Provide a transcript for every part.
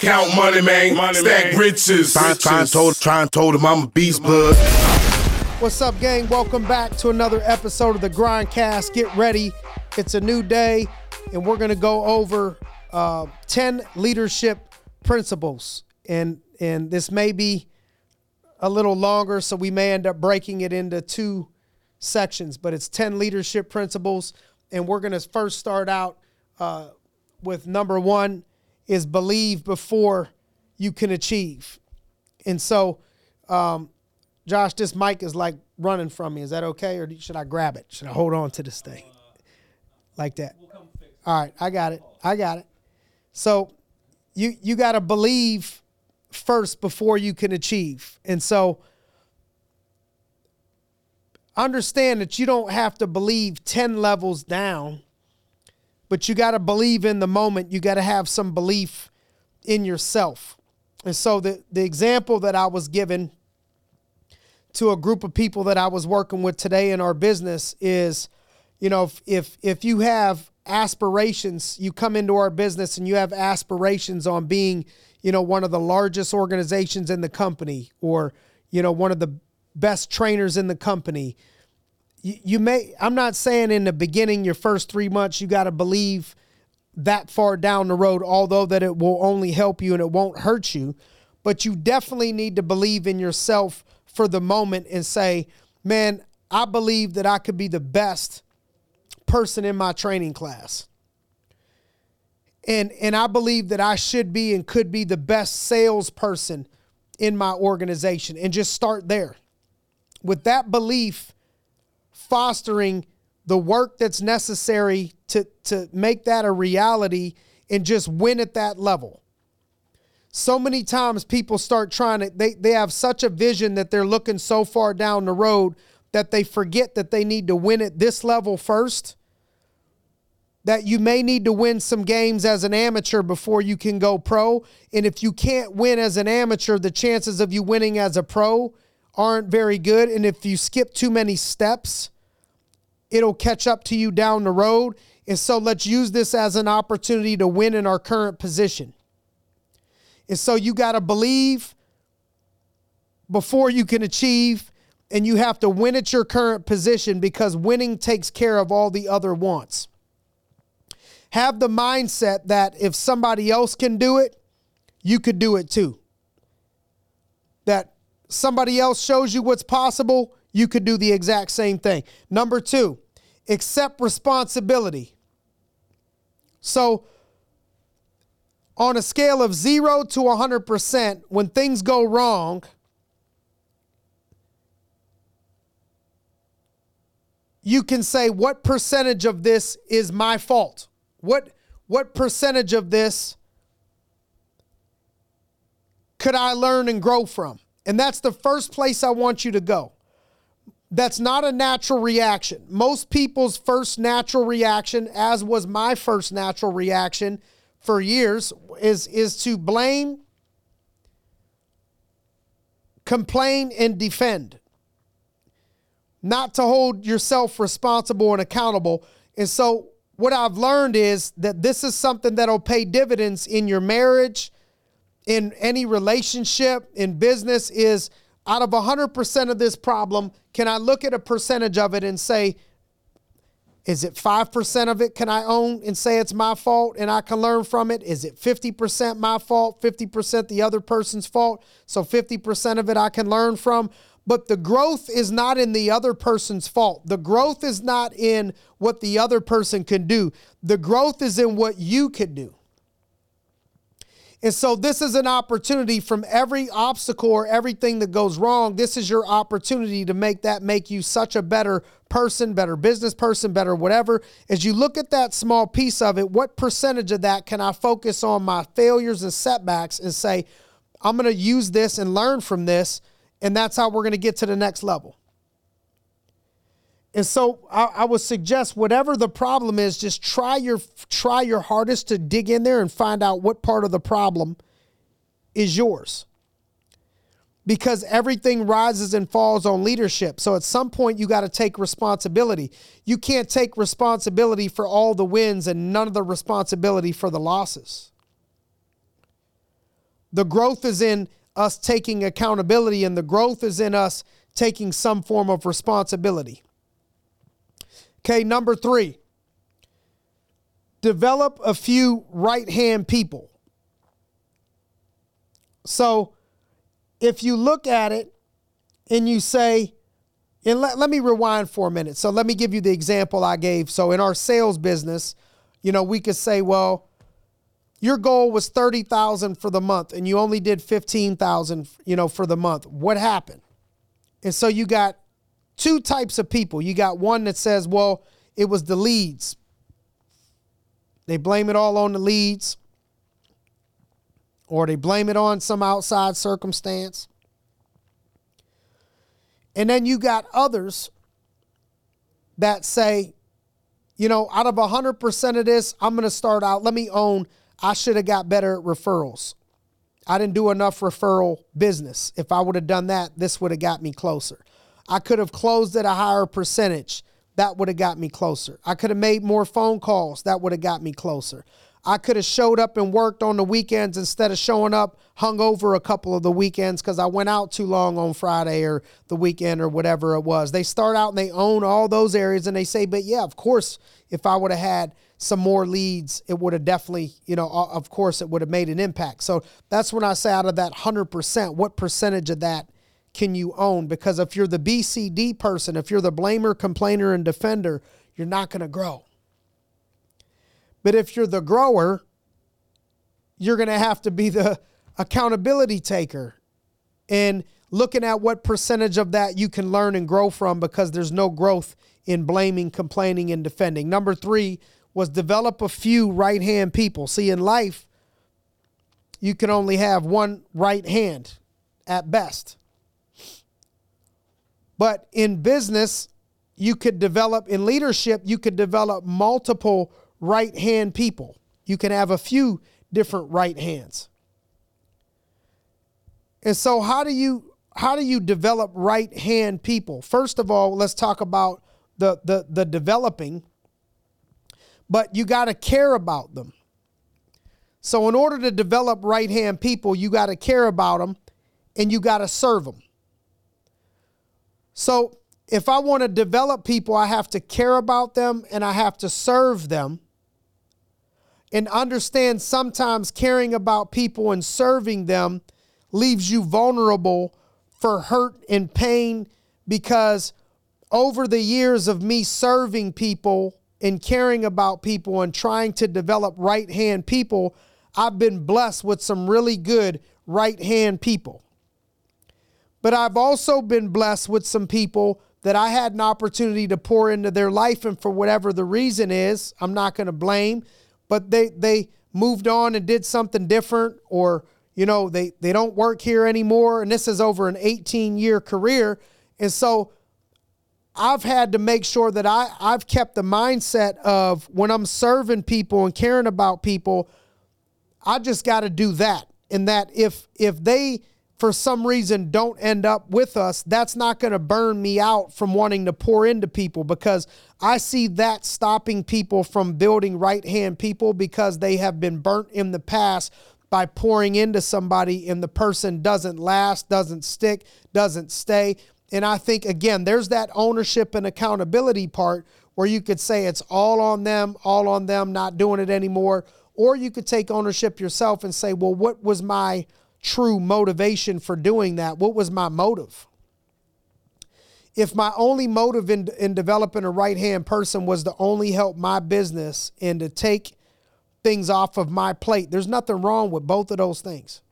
Count money, man. Stack riches. Try and told him I'm a beast, bud. What's up, gang? Welcome back to another episode of the Grindcast. Get ready. It's a new day, and we're going to go over 10 leadership principles. And this may be a little longer, so we may end up breaking it into two sections, but it's 10 leadership principles. And we're going to first start out with number one is believe before you can achieve. And so, Josh, this mic is like running from me. Is that okay? Or should I grab it? Should I hold on to this thing like that? All right. I got it. So you got to believe first before you can achieve. And so understand that you don't have to believe 10 levels down, but you got to believe in the moment. You got to have some belief in yourself. And so the example that I was given to a group of people that I was working with today in our business is, you know, if you have aspirations, you come into our business and you have aspirations on being, you know, one of the largest organizations in the company, or, you know, one of the best trainers in the company. You may, I'm not saying in the beginning, your first 3 months, you got to believe that far down the road, although that it will only help you and it won't hurt you. But you definitely need to believe in yourself for the moment and say, man, I believe that I could be the best person in my training class. And I believe that I should be and could be the best salesperson in my organization. And just start there. With that belief, fostering the work that's necessary to make that a reality and just win at that level. So many times people start trying to, they have such a vision that they're looking so far down the road that they forget that they need to win at this level first, that you may need to win some games as an amateur before you can go pro. And if you can't win as an amateur, the chances of you winning as a pro aren't very good. And if you skip too many steps, it'll catch up to you down the road. And so let's use this as an opportunity to win in our current position. And so you got to believe before you can achieve, and you have to win at your current position, because winning takes care of all the other wants. Have the mindset that if somebody else can do it, you could do it too. That somebody else shows you what's possible, you could do the exact same thing. Number two, accept responsibility. So on a scale of 0 to 100%, when things go wrong, you can say, what percentage of this is my fault? What percentage of this could I learn and grow from? And that's the first place I want you to go. That's not a natural reaction. Most people's first natural reaction, as was my first natural reaction for years, is to blame, complain, and defend. Not to hold yourself responsible and accountable. And so what I've learned is that this is something that'll pay dividends in your marriage, in any relationship, in business, is out of 100% of this problem, can I look at a percentage of it and say, is it 5% of it can I own and say it's my fault and I can learn from it? Is it 50% my fault, 50% the other person's fault? So 50% of it I can learn from. But the growth is not in the other person's fault. The growth is not in what the other person can do. The growth is in what you can do. And so this is an opportunity from every obstacle or everything that goes wrong. This is your opportunity to make you such a better person, better business person, better whatever. As you look at that small piece of it, what percentage of that can I focus on my failures and setbacks and say, I'm going to use this and learn from this, and that's how we're going to get to the next level. And so I would suggest whatever the problem is, just try your hardest to dig in there and find out what part of the problem is yours. Because everything rises and falls on leadership. So at some point you got to take responsibility. You can't take responsibility for all the wins and none of the responsibility for the losses. The growth is in us taking accountability, and the growth is in us taking some form of responsibility. Okay, number 3, develop a few right-hand people. So if you look at it and you say, and let me rewind for a minute. So let me give you the example I gave. So in our sales business, we could say, well, your goal was 30,000 for the month and you only did 15,000, for the month. What happened? And so you got 2 types of people. You got one that says, well, it was the leads. They blame it all on the leads, or they blame it on some outside circumstance. And then you got others that say, out of 100% of this, I'm going to start out, I should have got better at referrals. I didn't do enough referral business. If I would have done that, this would have got me closer. I could have closed at a higher percentage. That would have got me closer. I could have made more phone calls. That would have got me closer. I could have showed up and worked on the weekends instead of showing up hungover a couple of the weekends because I went out too long on Friday or the weekend or whatever it was. They start out and they own all those areas and they say, but yeah, of course, if I would have had some more leads, it would have definitely, of course, it would have made an impact. So that's when I say out of that 100%, what percentage of that can you own? Because if you're the BCD person, if you're the blamer, complainer, and defender, you're not going to grow. But if you're the grower, you're going to have to be the accountability taker and looking at what percentage of that you can learn and grow from, because there's no growth in blaming, complaining, and defending. Number 3 was develop a few right-hand people. See, in life, you can only have one right hand at best. But in business, in leadership, you could develop multiple right-hand people. You can have a few different right hands. And so how do you develop right-hand people? First of all, let's talk about the developing, but you got to care about them. So in order to develop right-hand people, you got to care about them and you got to serve them. So if I want to develop people, I have to care about them and I have to serve them. And understand sometimes caring about people and serving them leaves you vulnerable for hurt and pain, because over the years of me serving people and caring about people and trying to develop right-hand people, I've been blessed with some really good right-hand people. But I've also been blessed with some people that I had an opportunity to pour into their life, and for whatever the reason is, I'm not going to blame, but they moved on and did something different, or, they don't work here anymore. And this is over an 18-year career. And so I've had to make sure that I've kept the mindset of when I'm serving people and caring about people, I just got to do that. And that if they, for some reason, don't end up with us, that's not going to burn me out from wanting to pour into people, because I see that stopping people from building right-hand people, because they have been burnt in the past by pouring into somebody and the person doesn't last, doesn't stick, doesn't stay. And I think, again, there's that ownership and accountability part where you could say it's all on them, not doing it anymore. Or you could take ownership yourself and say, well, what was my true motivation for doing that? What was my motive? If my only motive in developing a right-hand person was to only help my business and to take things off of my plate, there's nothing wrong with both of those things.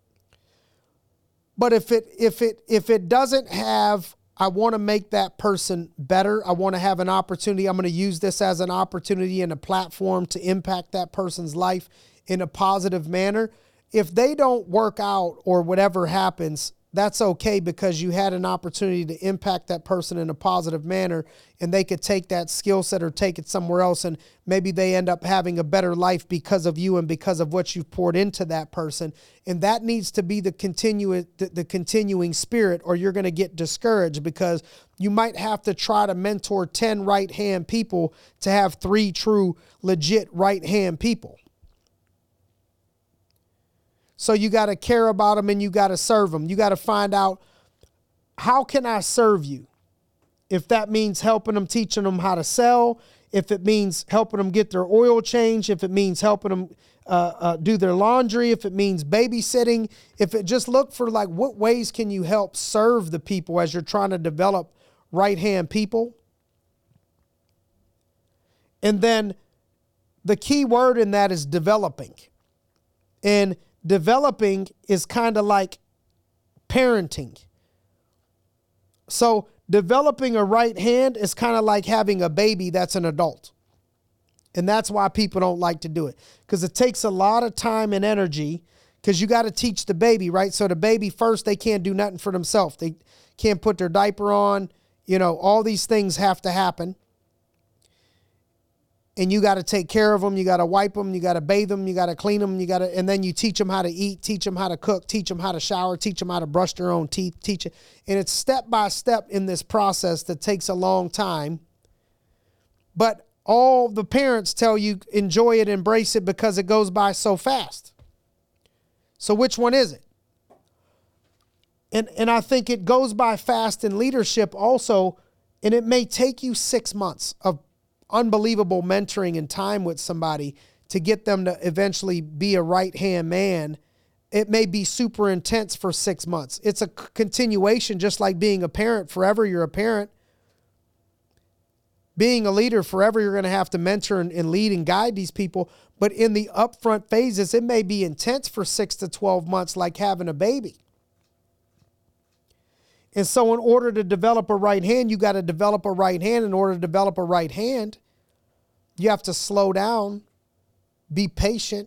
But if it doesn't have, I want to make that person better, I want to have an opportunity, I'm going to use this as an opportunity and a platform to impact that person's life in a positive manner. If they don't work out or whatever happens, that's okay, because you had an opportunity to impact that person in a positive manner, and they could take that skill set or take it somewhere else, and maybe they end up having a better life because of you and because of what you've poured into that person. And that needs to be the continuing spirit, or you're going to get discouraged, because you might have to try to mentor 10 right-hand people to have 3 true, legit right-hand people. So you got to care about them and you got to serve them. You got to find out, how can I serve you? If that means helping them, teaching them how to sell, if it means helping them get their oil changed, if it means helping them do their laundry, if it means babysitting, if it just look for like, what ways can you help serve the people as you're trying to develop right-hand people? And then the key word in that is developing. And developing is kind of like parenting. So developing a right hand is kind of like having a baby that's an adult. And that's why people don't like to do it, because it takes a lot of time and energy, because you got to teach the baby, right? So the baby first, they can't do nothing for themselves. They can't put their diaper on. You know, all these things have to happen. And you got to take care of them. You got to wipe them. You got to bathe them. You got to clean them. And then you teach them how to eat, teach them how to cook, teach them how to shower, teach them how to brush their own teeth, teach it. And it's step by step in this process that takes a long time. But all the parents tell you, enjoy it, embrace it, because it goes by so fast. So which one is it? And I think it goes by fast in leadership also. And it may take you 6 months of unbelievable mentoring and time with somebody to get them to eventually be a right-hand man. It may be super intense for 6 months. It's a continuation, just like being a parent. Forever you're a parent. Being a leader, forever you're going to have to mentor and lead and guide these people. But in the upfront phases, it may be intense for 6 to 12 months, like having a baby. And so in order to develop a right hand, you got to develop a right hand. In order to develop a right hand, you have to slow down, be patient.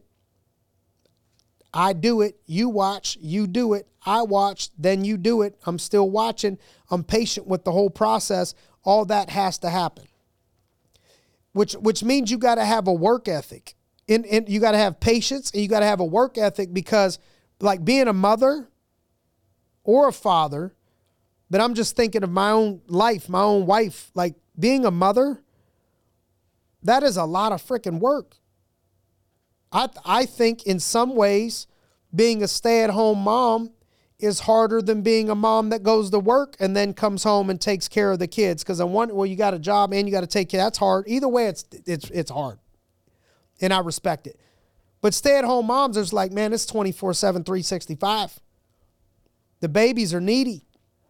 I do it, you watch, you do it, I watch, then you do it. I'm still watching. I'm patient with the whole process. All that has to happen. Which means you got to have a work ethic. And you got to have patience, and you got to have a work ethic, because like being a mother or a father, but I'm just thinking of my own life, my own wife, like being a mother, that is a lot of freaking work. I think in some ways being a stay-at-home mom is harder than being a mom that goes to work and then comes home and takes care of the kids. Because you got a job and you got to take care. That's hard. Either way, it's hard. And I respect it. But stay-at-home moms, there's like, man, it's 24/7, 365. The babies are needy.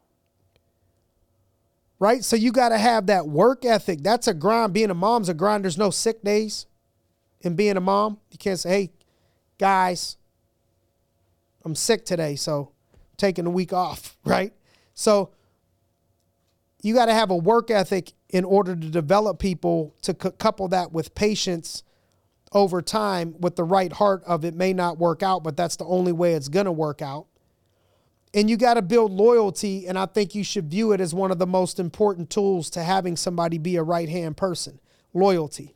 Right? So you got to have that work ethic. That's a grind. Being a mom's a grind. There's no sick days in being a mom. You can't say, hey, guys, I'm sick today, so I'm taking a week off, right? So you got to have a work ethic in order to develop people, to couple that with patience over time with the right heart of it may not work out, but that's the only way it's going to work out. And you got to build loyalty, and I think you should view it as one of the most important tools to having somebody be a right-hand person, loyalty.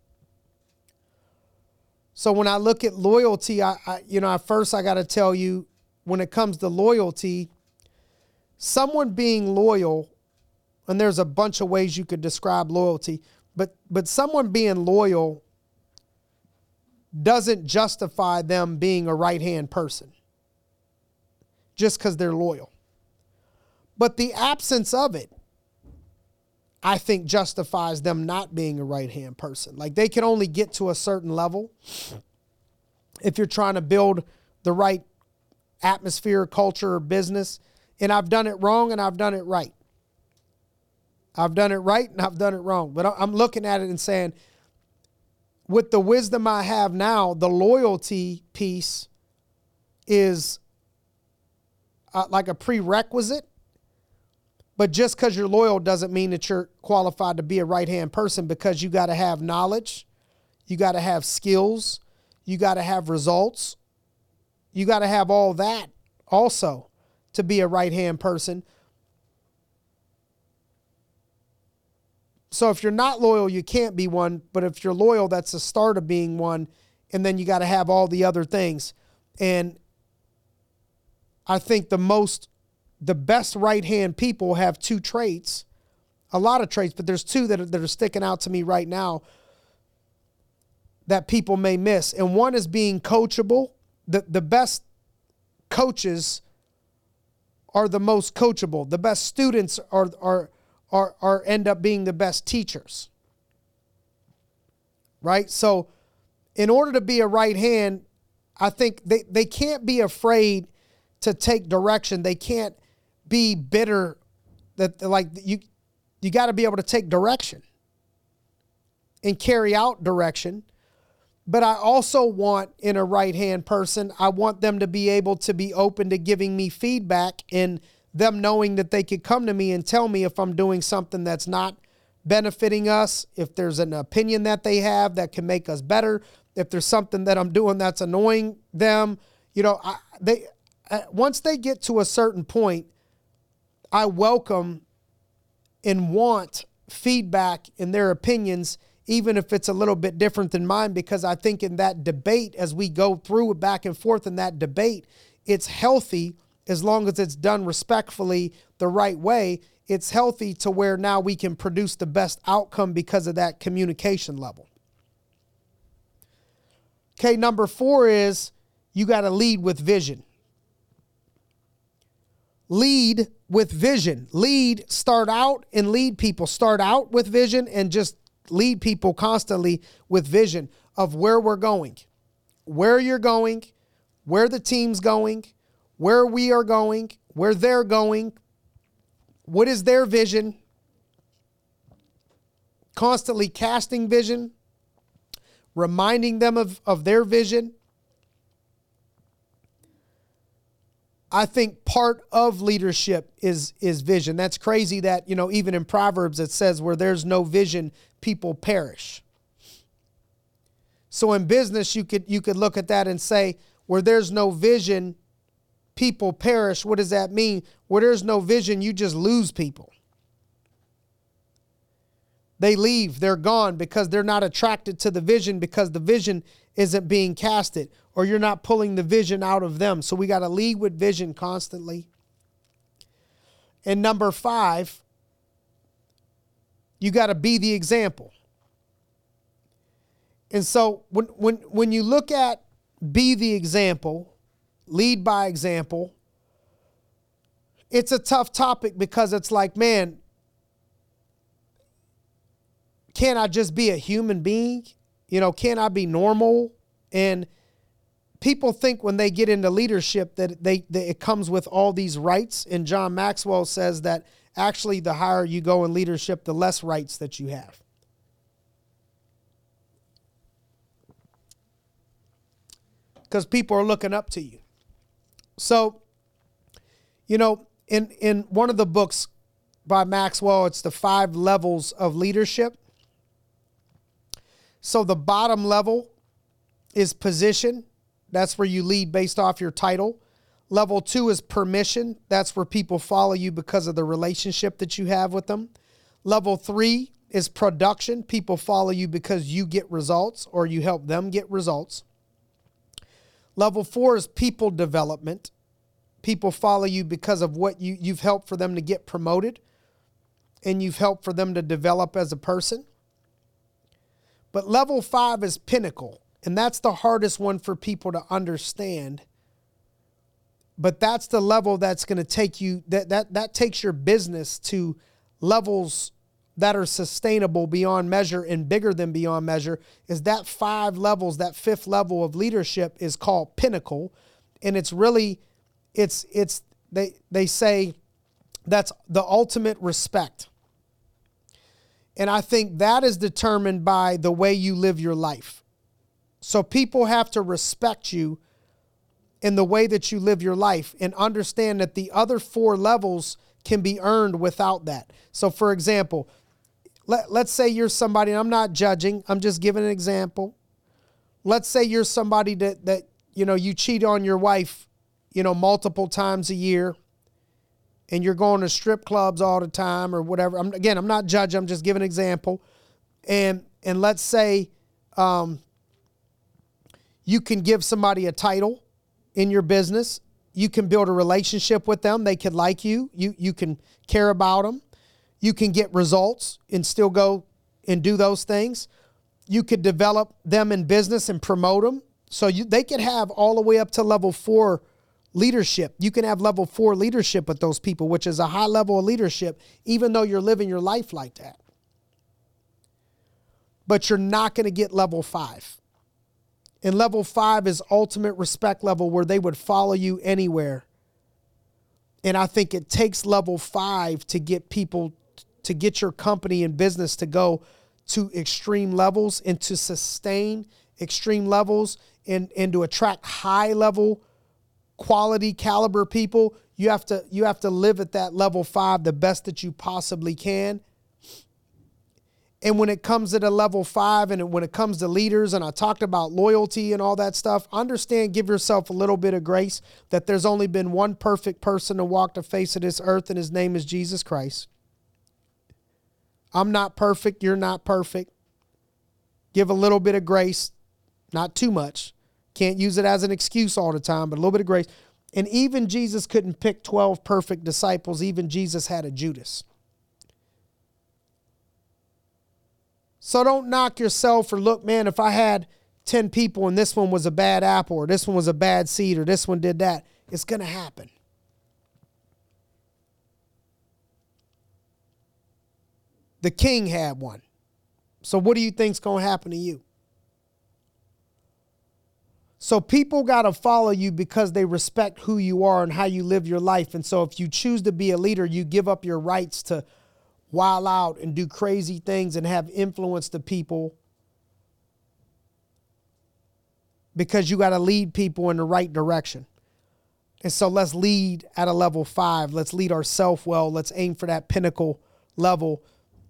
So when I look at loyalty, at first I got to tell you, when it comes to loyalty, someone being loyal, and there's a bunch of ways you could describe loyalty, but someone being loyal doesn't justify them being a right-hand person just because they're loyal. But the absence of it, I think, justifies them not being a right-hand person. Like, they can only get to a certain level if you're trying to build the right atmosphere, culture, or business. And I've done it wrong and I've done it right. I've done it right and I've done it wrong. But I'm looking at it and saying, with the wisdom I have now, the loyalty piece is like a prerequisite. But just because you're loyal doesn't mean that you're qualified to be a right-hand person, because you got to have knowledge, you got to have skills, you got to have results, you got to have all that also to be a right-hand person. So if you're not loyal, you can't be one. But if you're loyal, that's the start of being one. And then you got to have all the other things. And I think the best right-hand people have two traits, a lot of traits, but there's two that are sticking out to me right now that people may miss. And one is being coachable. The best coaches are the most coachable. The best students are end up being the best teachers. Right? So in order to be a right hand, I think they can't be afraid to take direction. They can't be bitter. That like you got to be able to take direction and carry out direction. But I also want, in a right-hand person, I want them to be able to be open to giving me feedback and them knowing that they could come to me and tell me if I'm doing something that's not benefiting us, if there's an opinion that they have that can make us better, if there's something that I'm doing that's annoying them. You know, once they get to a certain point, I welcome and want feedback in their opinions, even if it's a little bit different than mine, because I think in that debate, as we go through it back and forth in that debate, it's healthy as long as it's done respectfully the right way. It's healthy to where now we can produce the best outcome because of that communication level. Okay, number 4 is you got to lead with vision. Lead with vision. Start out and lead people. Start out with vision and just lead people constantly with vision of where we're going, where you're going, where the team's going, where we are going, where they're going, what is their vision. Constantly casting vision, reminding them of their vision. I think part of leadership is vision. That's crazy that, you know, even in Proverbs it says where there's no vision, people perish. So in business, you could look at that and say, where there's no vision, people perish. What does that mean? Where there's no vision, you just lose people. They leave, they're gone because they're not attracted to the vision because the vision isn't being casted, or you're not pulling the vision out of them. So we got to lead with vision constantly. And number 5, you got to be the example. And so when you look at be the example, lead by example, it's a tough topic because it's like, man, can't I just be a human being? You know, can't I be normal? And people think when they get into leadership that it comes with all these rights. And John Maxwell says that actually the higher you go in leadership, the less rights that you have. Because people are looking up to you. So, you know, in one of the books by Maxwell, it's the 5 levels of leadership. So the bottom level is position. That's where you lead based off your title. Level 2 is permission. That's where people follow you because of the relationship that you have with them. Level 3 is production. People follow you because you get results or you help them get results. Level 4 is people development. People follow you because of what you've helped for them to get promoted and you've helped for them to develop as a person. But level 5 is pinnacle, and that's the hardest one for people to understand. But that's the level that's going to take you, that takes your business to levels that are sustainable beyond measure and bigger than beyond measure. Is that 5 levels, that 5th level of leadership is called pinnacle. And it's really, they say that's the ultimate respect. And I think that is determined by the way you live your life. So people have to respect you in the way that you live your life and understand that the other 4 levels can be earned without that. So for example, let's say you're somebody, and I'm not judging, I'm just giving an example. Let's say you're somebody that you know, you cheat on your wife, you know, multiple times a year, and you're going to strip clubs all the time or whatever. I'm not judging. I'm just giving an example. And let's say you can give somebody a title in your business. You can build a relationship with them. They could like you. You can care about them. You can get results and still go and do those things. You could develop them in business and promote them. So they could have all the way up to level 4 leadership. You can have level 4 leadership with those people, which is a high level of leadership, even though you're living your life like that. But you're not going to get level 5. And level 5 is ultimate respect level, where they would follow you anywhere. And I think it takes level 5 to get people, to get your company and business to go to extreme levels and to sustain extreme levels and to attract high level quality caliber people. You have to live at that level 5 the best that you possibly can. And when it comes to the level 5 and when it comes to leaders, and I talked about loyalty and all that stuff, understand, give yourself a little bit of grace that there's only been one perfect person to walk the face of this earth, and his name is Jesus Christ. I'm not perfect. You're not perfect. Give a little bit of grace, not too much. Can't use it as an excuse all the time, but a little bit of grace. And even Jesus couldn't pick 12 perfect disciples. Even Jesus had a Judas. So don't knock yourself or look, man, if I had 10 people and this one was a bad apple or this one was a bad seed or this one did that, it's going to happen. The king had one. So what do you think's going to happen to you? So people got to follow you because they respect who you are and how you live your life. And so if you choose to be a leader, you give up your rights to wild out and do crazy things and have influence to people, because you got to lead people in the right direction. And so let's lead at a level 5. Let's lead ourselves well. Let's aim for that pinnacle level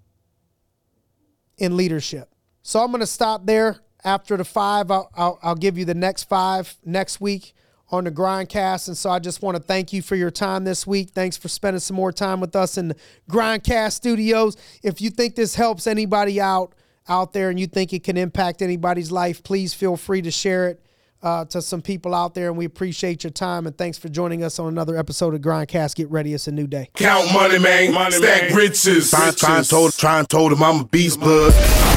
in leadership. So I'm going to stop there. After the 5, I'll give you the next 5 next week on the Grindcast. And so I just want to thank you for your time this week. Thanks for spending some more time with us in the Grindcast studios. If you think this helps anybody out there and you think it can impact anybody's life, please feel free to share it to some people out there. And we appreciate your time. And thanks for joining us on another episode of Grindcast. Get ready. It's a new day. Count money, man. Stack riches. Try and told him I'm a beast, bud.